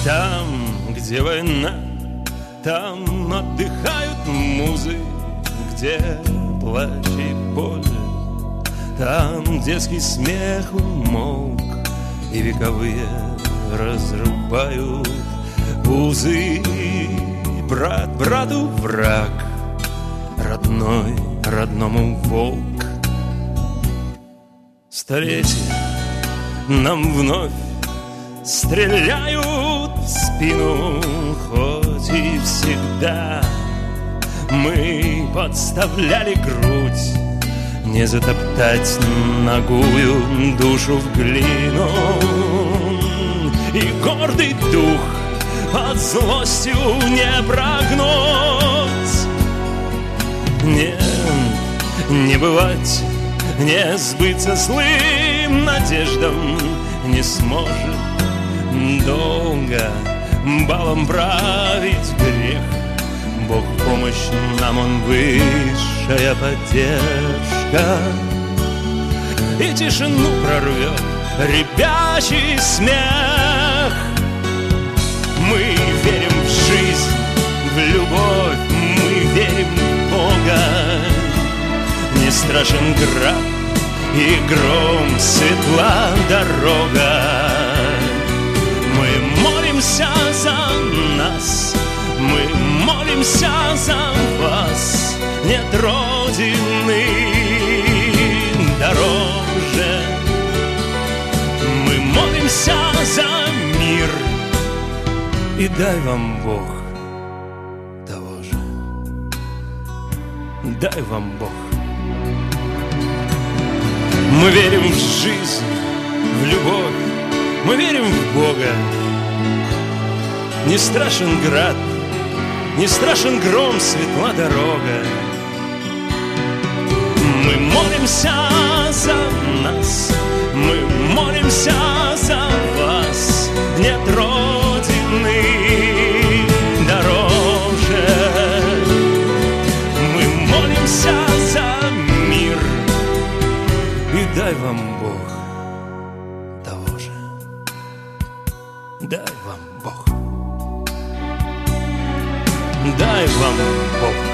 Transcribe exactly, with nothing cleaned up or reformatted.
Там, где война, там отдыхают музы, где плач и боль. Там детский смех умолк, и вековые разрубают узы. Брат брату враг, родной родному волк. Столетия нам вновь стреляют в спину, хоть и всегда мы подставляли грудь, не затоптать нагую душу в глину. И гордый дух под злостью не прогнуть. Нет, не бывать, не сбыться злым надеждам, не сможет долго балом править грех. Бог в помощь нам, Он высшая поддержка. И тишину прорвет ребячий смех. Мы верим в жизнь, в любовь, мы верим в Бога. Не страшен град и гром, светла дорога. Мы молимся за нас, мы молимся за вас. Нет родины дороже. Мы молимся за мир, и дай вам Бог того же. Дай вам Бог. Мы верим в жизнь, в любовь, мы верим в Бога. Не страшен град, не страшен гром, светла дорога. Мы молимся за нас, мы молимся за вас. Нет родины дороже. Мы молимся за мир, и дай вам Бог того же. Дай вам Бог. Дай вам Бог.